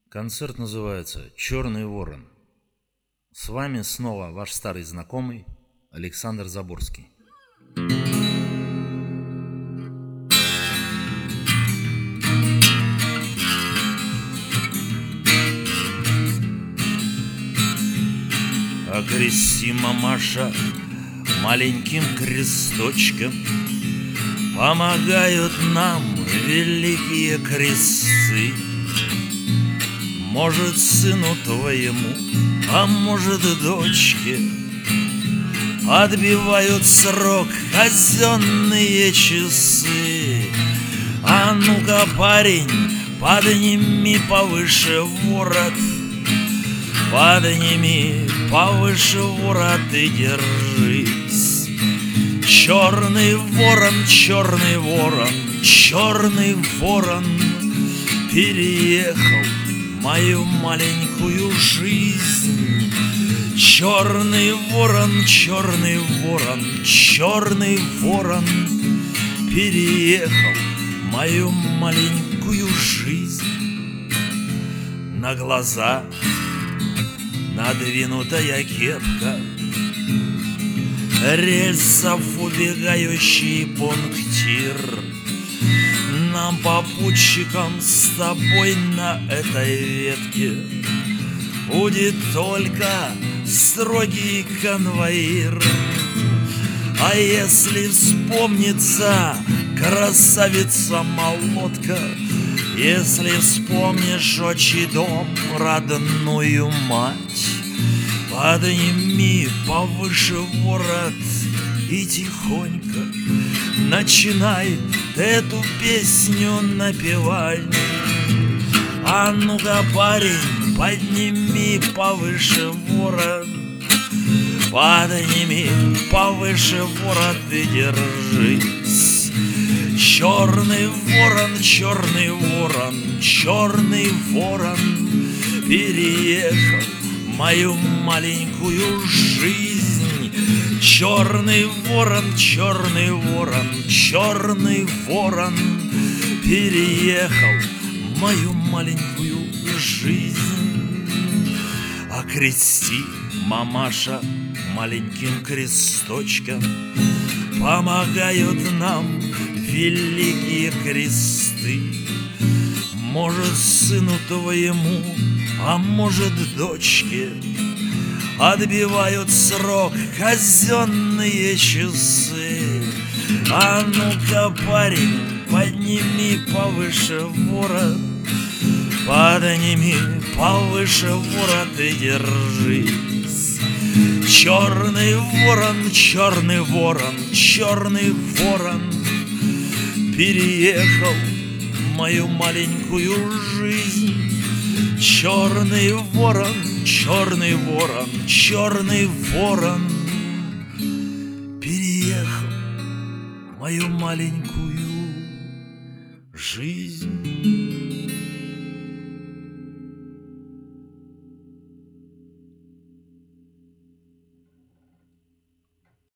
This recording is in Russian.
Концерт называется «Черный ворон». С вами снова ваш старый знакомый Александр Заборский. Окрести, мамаша, маленьким кресточком, помогают нам великие кресты. Может, сыну твоему, а может, дочке, отбивают срок казенные часы. А ну-ка, парень, подними повыше ворот, подними повыше ворот и держись. Черный ворон, черный ворон, черный ворон переехал мою маленькую жизнь. Черный ворон, черный ворон, черный ворон переехал мою маленькую жизнь. На глаза надвинутая кепка, рельсов убегающий пунктир. Нам, попутчикам, с тобой на этой ветке будет только строгий конвоир. А если вспомнится красавица-молодка, если вспомнишь отчий дом, родную мать, подними повыше ворот и тихонько начинай эту песню напевать. А ну-ка, парень, подними повыше ворот, подними повыше ворот и держись. Черный ворон, черный ворон, черный ворон переехал мою маленькую жизнь. Черный ворон, черный ворон, черный ворон переехал мою маленькую жизнь. Окрести, мамаша, маленьким кресточком, помогают нам великие кресты. Может, сыну твоему, а может, дочке, отбивают срок казенные часы. А ну-ка, парень, подними повыше ворот, подними повыше ворот и держись. Черный ворон, черный ворон, черный ворон переехал мою маленькую жизнь. Черный ворон, черный ворон, черный ворон переехал мою маленькую жизнь.